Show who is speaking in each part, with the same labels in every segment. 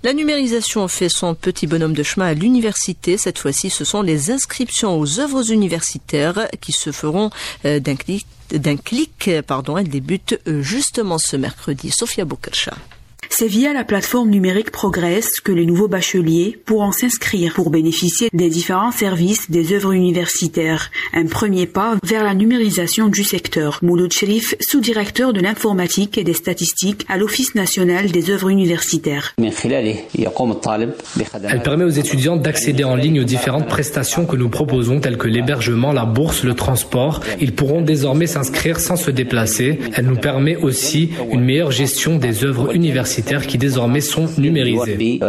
Speaker 1: La numérisation fait son petit bonhomme de chemin à l'université. Cette fois-ci, ce sont les inscriptions aux œuvres universitaires qui se feront d'un clic. Elle débute justement ce mercredi. Sophia Boukercha.
Speaker 2: C'est via la plateforme numérique Progress que les nouveaux bacheliers pourront s'inscrire pour bénéficier des différents services des œuvres universitaires. Un premier pas vers la numérisation du secteur. Mouloud Cherif, sous-directeur de l'informatique et des statistiques à l'Office national des œuvres universitaires.
Speaker 3: Elle permet aux étudiants d'accéder en ligne aux différentes prestations que nous proposons, telles que l'hébergement, la bourse, le transport. Ils pourront désormais s'inscrire sans se déplacer. Elle nous permet aussi une meilleure gestion des œuvres universitaires qui désormais sont numérisées.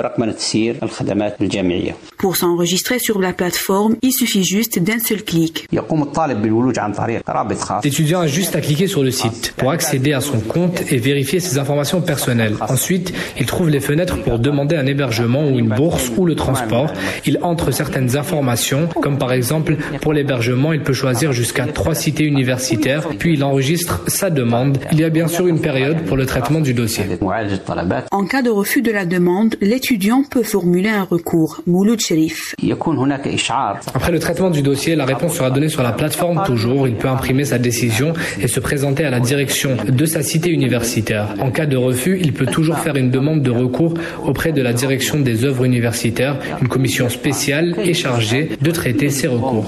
Speaker 2: Pour s'enregistrer sur la plateforme, il suffit juste d'un seul clic.
Speaker 3: L'étudiant a juste à cliquer sur le site pour accéder à son compte et vérifier ses informations personnelles. Ensuite, il trouve les fenêtres pour demander un hébergement ou une bourse ou le transport. Il entre certaines informations, comme par exemple pour l'hébergement, il peut choisir jusqu'à 3 cités universitaires, puis il enregistre sa demande. Il y a bien sûr une période pour le traitement du dossier.
Speaker 2: En cas de refus de la demande, l'étudiant peut formuler un recours. Mouloud Cherif.
Speaker 3: Après le traitement du dossier, la réponse sera donnée sur la plateforme toujours. Il peut imprimer sa décision et se présenter à la direction de sa cité universitaire. En cas de refus, il peut toujours faire une demande de recours auprès de la direction des œuvres universitaires. Une commission spéciale est chargée de traiter ces recours.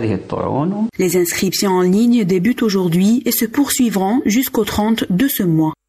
Speaker 2: Les inscriptions en ligne débutent aujourd'hui et se poursuivront jusqu'au 30 de ce mois.